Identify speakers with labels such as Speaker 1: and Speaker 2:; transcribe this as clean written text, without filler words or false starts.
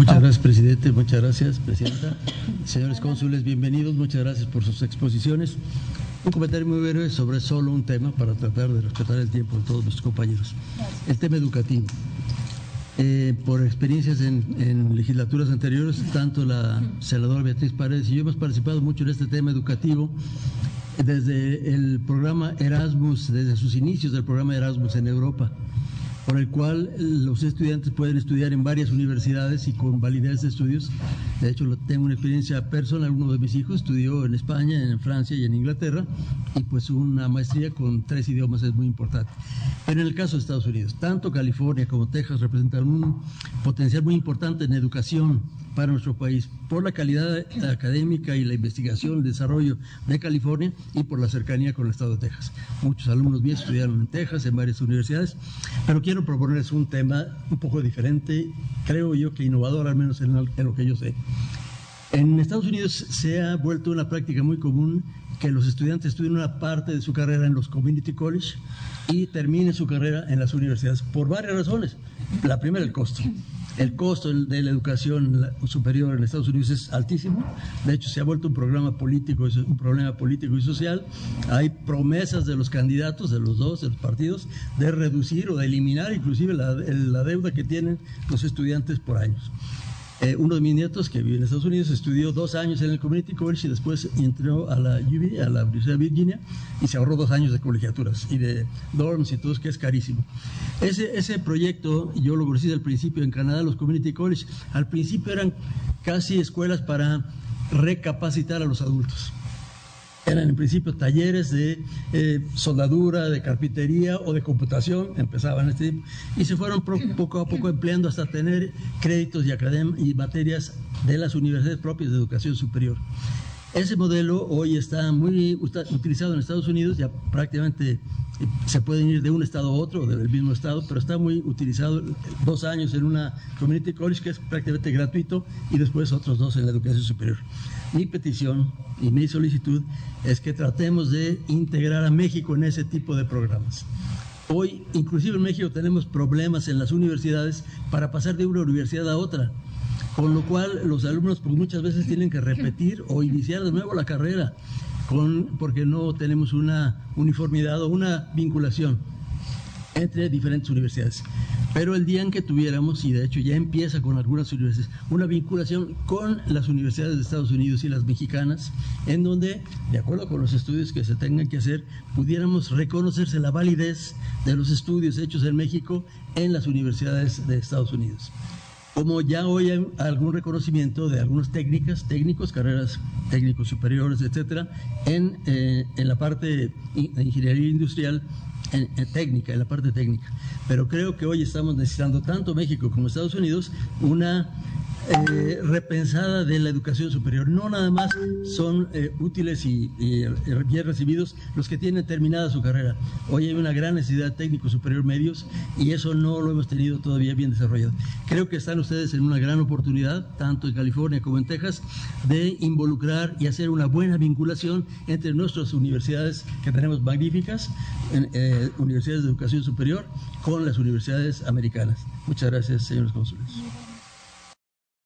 Speaker 1: Muchas gracias, presidente. Muchas gracias, presidenta. Señores cónsules, bienvenidos. Muchas gracias por sus exposiciones. Un comentario muy breve sobre solo un tema para tratar de respetar el tiempo de todos nuestros compañeros. El tema educativo. Por experiencias en legislaturas anteriores, tanto la senadora Beatriz Paredes y yo hemos participado mucho en este tema educativo desde el programa Erasmus, desde sus inicios del programa Erasmus en Europa, por el cual los estudiantes pueden estudiar en varias universidades y con validez de estudios. De hecho, tengo una experiencia personal. Uno de mis hijos estudió en España, en Francia y en Inglaterra, y pues una maestría con 3 idiomas es muy importante. Pero en el caso de Estados Unidos, tanto California como Texas representan un potencial muy importante en educación para nuestro país, por la calidad académica y la investigación, el desarrollo de California y por la cercanía con el estado de Texas. Muchos alumnos míos estudiaron en Texas, en varias universidades, pero quiero proponerles un tema un poco diferente, creo yo que innovador, al menos en lo que yo sé. En Estados Unidos se ha vuelto una práctica muy común que los estudiantes estudien una parte de su carrera en los community college y terminen su carrera en las universidades por varias razones. La primera, el costo. El costo de la educación superior en Estados Unidos es altísimo. De hecho, se ha vuelto un problema político y social. Hay promesas de los candidatos, de los partidos, de reducir o de eliminar inclusive la deuda que tienen los estudiantes por años. Uno de mis nietos, que vive en Estados Unidos, estudió 2 años en el Community College y después entró a la UV, a la Universidad de Virginia, y se ahorró 2 años de colegiaturas y de dorms y todo, que es carísimo. Ese proyecto, yo lo conocí al principio en Canadá, los Community College. Al principio eran casi escuelas para recapacitar a los adultos. Eran en principio talleres de soldadura, de carpintería o de computación, empezaban y se fueron poco a poco empleando hasta tener créditos y materias de las universidades propias de educación superior. Ese modelo hoy está muy utilizado en Estados Unidos, ya prácticamente se pueden ir de un estado a otro, del mismo estado, pero está muy utilizado. 2 años en una community college, que es prácticamente gratuito, y después otros 2 en la educación superior. Mi petición y mi solicitud es que tratemos de integrar a México en ese tipo de programas. Hoy, inclusive en México, tenemos problemas en las universidades para pasar de una universidad a otra, con lo cual los alumnos pues, muchas veces tienen que repetir o iniciar de nuevo la carrera, porque no tenemos una uniformidad o una vinculación entre diferentes universidades. Pero el día en que tuviéramos, y de hecho ya empieza con algunas universidades, una vinculación con las universidades de Estados Unidos y las mexicanas, en donde, de acuerdo con los estudios que se tengan que hacer, pudiéramos reconocerse la validez de los estudios hechos en México en las universidades de Estados Unidos. Como ya hoy hay algún reconocimiento de algunas técnicos, carreras técnicos superiores, etcétera, en la parte de ingeniería industrial, en la parte técnica. Pero creo que hoy estamos necesitando, tanto México como Estados Unidos, una repensada de la educación superior. No nada más son útiles y bien recibidos los que tienen terminada su carrera. Hoy hay una gran necesidad de técnico superior medios y eso no lo hemos tenido todavía bien desarrollado. Creo que están ustedes en una gran oportunidad, tanto en California como en Texas, de involucrar y hacer una buena vinculación entre nuestras universidades, que tenemos magníficas, universidades de educación superior, con las universidades americanas. Muchas gracias, señores cónsules.